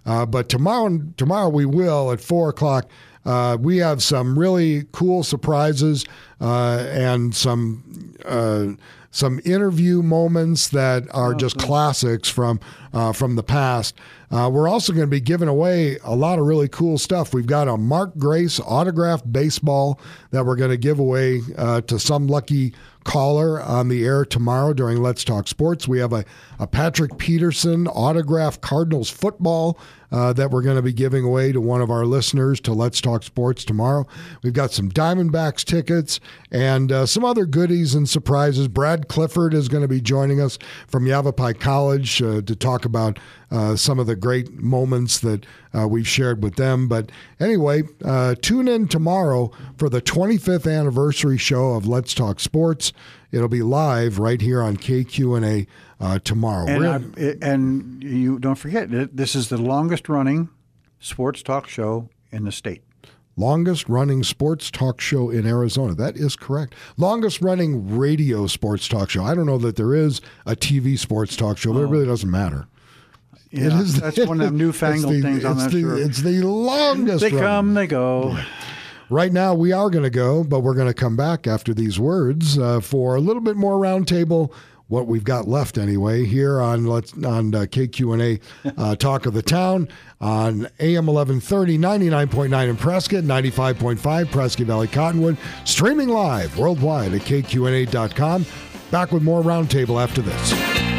Uh, but tomorrow, tomorrow we will at four o'clock. Uh, we have some really cool surprises uh, and some uh, some interview moments that are just classics from uh, from the past. Uh, we're also going to be giving away a lot of really cool stuff. We've got a Mark Grace autographed baseball that we're going to give away uh, to some lucky caller on the air tomorrow during Let's Talk Sports. We have a, a Patrick Peterson autographed Cardinals football uh, that we're going to be giving away to one of our listeners to Let's Talk Sports tomorrow. We've got some Diamondbacks tickets and uh, some other goodies and surprises. Brad Clifford is going to be joining us from Yavapai College uh, to talk about uh, some of the great moments that uh, we've shared with them. But anyway, uh, tune in tomorrow for the twenty-fifth anniversary show of Let's Talk Sports. It'll be live right here on K Q N A uh, tomorrow. And, I, and you don't forget, this is the longest running sports talk show in the state. Longest running sports talk show in Arizona. That is correct. Longest running radio sports talk show. I don't know that there is a T V sports talk show, but oh. it really doesn't matter. Yeah, it is, that's one of them newfangled the, things. I'm not the, sure. It's the longest. They running. come, they go. Right now, we are going to go, but we're going to come back after these words uh, for a little bit more roundtable. What we've got left anyway here on let's on uh, K Q N A uh, Talk of the Town on A M eleven thirty, ninety-nine point nine in Prescott, ninety-five point five Prescott Valley Cottonwood, streaming live worldwide at K Q N A dot com. Back with more roundtable after this.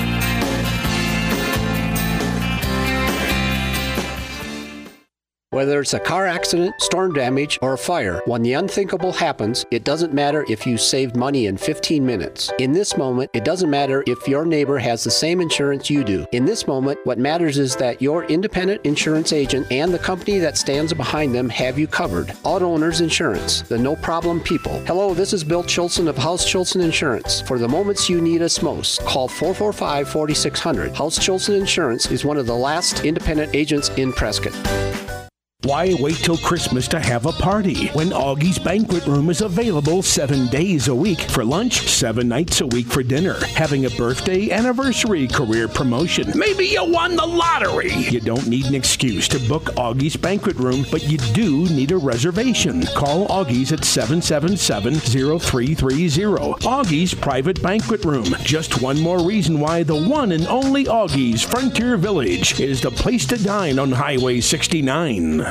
Whether it's a car accident, storm damage, or a fire, when the unthinkable happens, it doesn't matter if you saved money in fifteen minutes. In this moment, it doesn't matter if your neighbor has the same insurance you do. In this moment, what matters is that your independent insurance agent and the company that stands behind them have you covered. Auto Owners Insurance, the no-problem people. Hello, this is Bill Chilson of House Chilson Insurance. For the moments you need us most, call four four five, four six zero zero. House Chilson Insurance is one of the last independent agents in Prescott. Why wait till Christmas to have a party when Augie's Banquet Room is available seven days a week for lunch, seven nights a week for dinner, having a birthday, anniversary, career promotion. Maybe you won the lottery. You don't need an excuse to book Augie's Banquet Room, but you do need a reservation. Call Augie's at seven seven seven, zero three three zero. Augie's Private Banquet Room. Just one more reason why the one and only Augie's Frontier Village is the place to dine on Highway sixty-nine.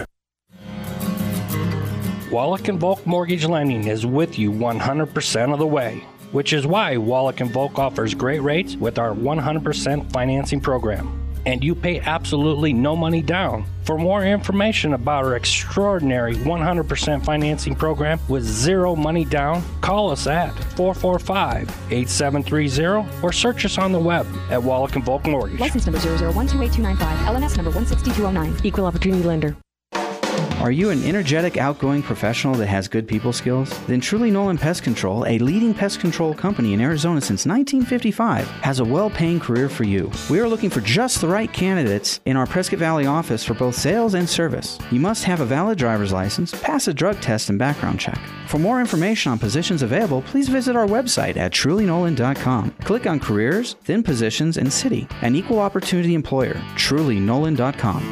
Wallach and Volk Mortgage Lending is with you one hundred percent of the way, which is why Wallach and Volk offers great rates with our one hundred percent financing program. And you pay absolutely no money down. For more information about our extraordinary one hundred percent financing program with zero money down, call us at four four five, eight seven three zero or search us on the web at Wallach and Volk Mortgage. License number zero zero one two eight two nine five, L N S number one six two zero nine, Equal Opportunity Lender. Are you an energetic, outgoing professional that has good people skills? Then Truly Nolan Pest Control, a leading pest control company in Arizona since nineteen fifty-five, has a well-paying career for you. We are looking for just the right candidates in our Prescott Valley office for both sales and service. You must have a valid driver's license, pass a drug test and background check. For more information on positions available, please visit our website at truly nolan dot com. Click on Careers, then Positions, and City. An equal opportunity employer. truly nolan dot com.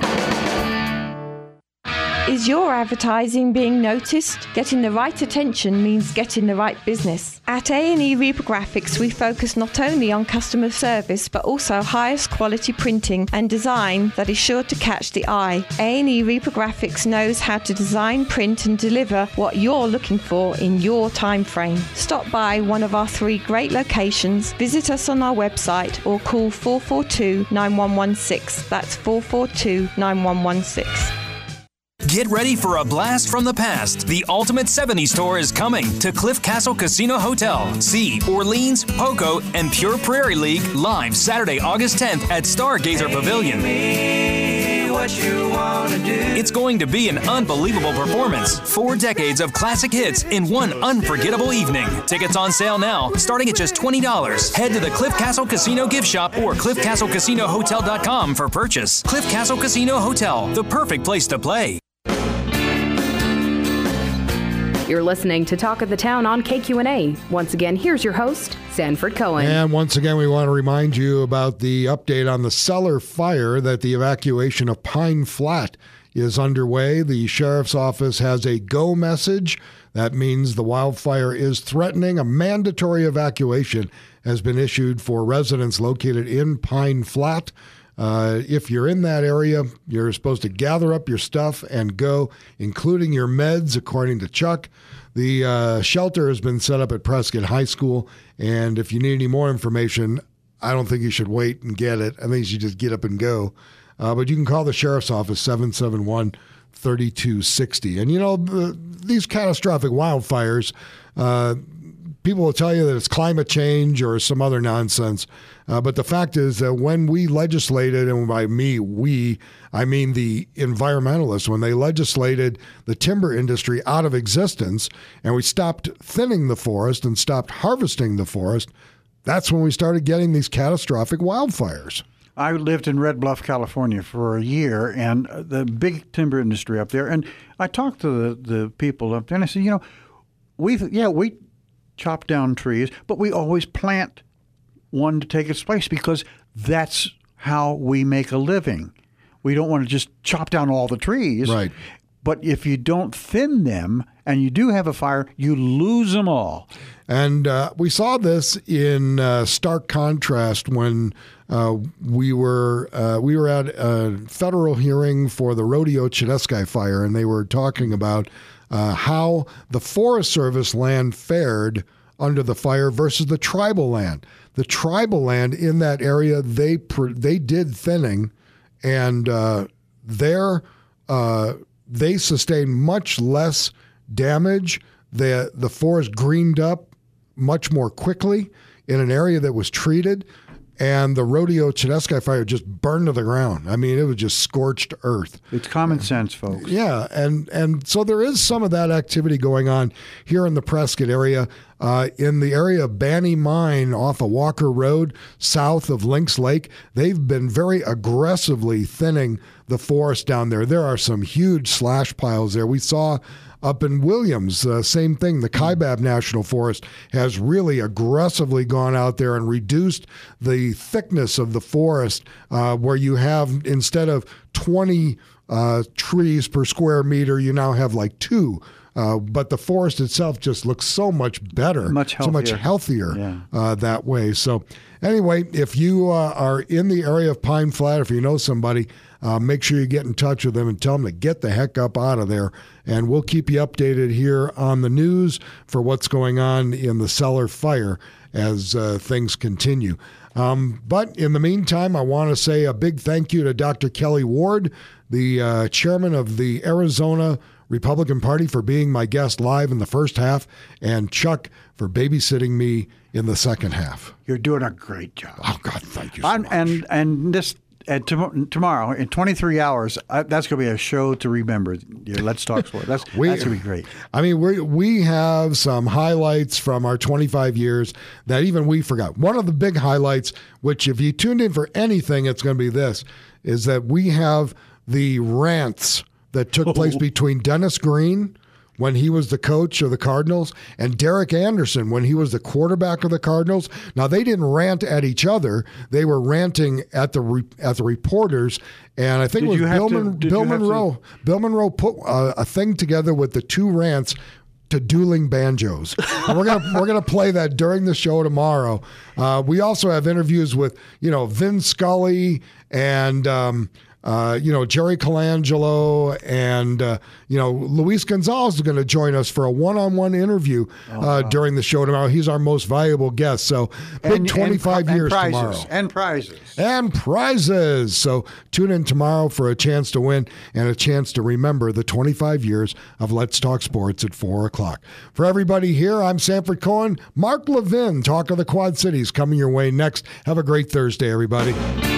Is your advertising being noticed? Getting the right attention means getting the right business. At A and E Reprographics, we focus not only on customer service, but also highest quality printing and design that is sure to catch the eye. A and E Reprographics knows how to design, print, and deliver what you're looking for in your time frame. Stop by one of our three great locations, visit us on our website, or call four four two, nine one one six. That's four four two, nine one one six. Get ready for a blast from the past. The Ultimate seventies Tour is coming to Cliff Castle Casino Hotel. See Orleans, Poco, and Pure Prairie League live Saturday, August tenth at Stargazer Pavilion. What you wanna do. It's going to be an unbelievable performance. Four decades of classic hits in one unforgettable evening. Tickets on sale now, starting at just twenty dollars. Head to the Cliff Castle Casino gift shop or cliff castle casino hotel dot com for purchase. Cliff Castle Casino Hotel, the perfect place to play. You're listening to Talk of the Town on K Q N A. Once again, here's your host, Sanford Cohen. And once again, we want to remind you about the update on the cellar fire, that the evacuation of Pine Flat is underway. The sheriff's office has a go message. That means the wildfire is threatening. A mandatory evacuation has been issued for residents located in Pine Flat. Uh, if you're in that area, you're supposed to gather up your stuff and go, including your meds, according to Chuck. The uh, shelter has been set up at Prescott High School, and if you need any more information, I don't think you should wait and get it. I think you should just get up and go. Uh, but you can call the sheriff's office, seven seven one, three two six zero. And, you know, the, these catastrophic wildfires, uh, people will tell you that it's climate change or some other nonsense. Uh, but the fact is that when we legislated, and by me, we, I mean the environmentalists, when they legislated the timber industry out of existence and we stopped thinning the forest and stopped harvesting the forest, that's when we started getting these catastrophic wildfires. I lived in Red Bluff, California for a year, and the big timber industry up there. And I talked to the, the people up there, and I said, you know, we yeah, we chop down trees, but we always plant one to take its place because that's how we make a living. We don't want to just chop down all the trees. Right. But if you don't thin them and you do have a fire, you lose them all. And uh, we saw this in uh, stark contrast when uh, we were uh, we were at a federal hearing for the Rodeo Chenesky fire, and they were talking about uh, how the Forest Service land fared under the fire versus the tribal land. The tribal land in that area, they they did thinning, and uh, their uh, they sustained much less damage. The the forest greened up much more quickly in an area that was treated, and the Rodeo Chenesky fire just burned to the ground. I mean, it was just scorched earth. It's common sense, folks. Yeah, and, and so there is some of that activity going on here in the Prescott area. Uh, in the area of Banny Mine off of Walker Road, south of Lynx Lake, they've been very aggressively thinning the forest down there. There are some huge slash piles there. We saw up in Williams, uh, same thing. The Kaibab National Forest has really aggressively gone out there and reduced the thickness of the forest, uh, where you have, instead of twenty uh, trees per square meter, you now have like two. Uh, but the forest itself just looks so much better, much healthier. so much healthier yeah. uh, that way. So anyway, if you uh, are in the area of Pine Flat, if you know somebody, uh, make sure you get in touch with them and tell them to get the heck up out of there. And we'll keep you updated here on the news for what's going on in the cellar fire as uh, things continue. Um, but in the meantime, I want to say a big thank you to Doctor Kelly Ward, the uh, chairman of the Arizona Republican Party, for being my guest live in the first half, and Chuck for babysitting me in the second half. You're doing a great job. Oh, God, thank you so I'm, much. And, and this and to, tomorrow, in twenty-three hours, I, that's going to be a show to remember. Your Let's Talk Sport. That's, we, that's going to be great. I mean, we we have some highlights from our twenty-five years that even we forgot. One of the big highlights, which if you tuned in for anything, it's going to be this, is that we have the rants that took place between Dennis Green when he was the coach of the Cardinals and Derek Anderson when he was the quarterback of the Cardinals. Now, they didn't rant at each other. They were ranting at the re- at the reporters. And I think Did it was Bill, to, Mon- Bill Monroe. To... Bill Monroe put uh, a thing together with the two rants to dueling banjos. And we're gonna we're gonna play that during the show tomorrow. Uh, we also have interviews with you know Vin Scully and um, uh, you know Jerry Colangelo and uh, you know Luis Gonzalez is going to join us for a one-on-one interview uh, oh, wow. during the show tomorrow. He's our most valuable guest. So big and, twenty-five and, years and tomorrow and prizes and prizes. So tune in tomorrow for a chance to win and a chance to remember the twenty-five years of Let's Talk Sports at four o'clock. For everybody here, I'm Sanford Cohen. Mark Levin, Talk of the Quad Cities, coming your way next. Have a great Thursday, everybody.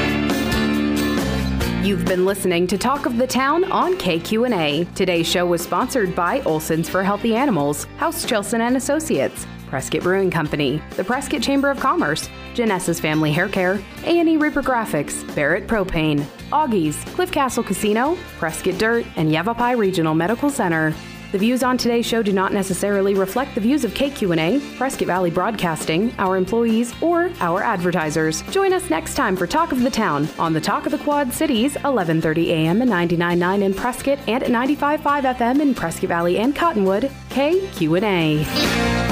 You've been listening to Talk of the Town on K Q N A. Today's show was sponsored by Olson's for Healthy Animals, House Chilson and Associates, Prescott Brewing Company, the Prescott Chamber of Commerce, Genesis Family Hair Care, A and E Reaper Graphics, Barrett Propane, Augie's, Cliff Castle Casino, Prescott Dirt, and Yavapai Regional Medical Center. The views on today's show do not necessarily reflect the views of K Q N A, Prescott Valley Broadcasting, our employees, or our advertisers. Join us next time for Talk of the Town on the Talk of the Quad Cities, eleven thirty a.m. and ninety-nine point nine in Prescott and at ninety-five point five F M in Prescott Valley and Cottonwood, K Q N A.